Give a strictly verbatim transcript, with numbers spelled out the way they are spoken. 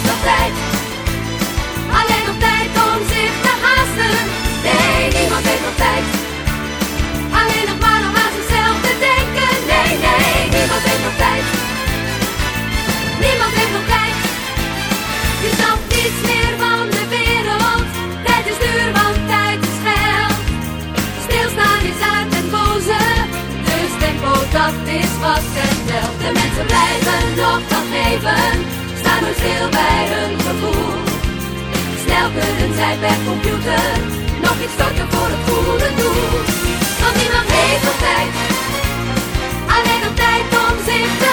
nog tijd. Alleen nog tijd om zich te haasten. Nee, niemand heeft nog tijd. Alleen nog maar om aan zichzelf te denken. Nee, nee, niemand heeft nog tijd. Niemand heeft nog tijd. Je snapt niets meer van de wereld. Tijd is duur, want tijd is geld. Stilstaan is uit en boze. Dus tempo, dat is wat telt. De mensen blijven nog dan leven. Staan nooit stil bij hun gevoel. Snel kunnen zij per computer nog iets storten voor het goede doel. Want niemand heeft nog tijd. Alleen nog tijd om zich te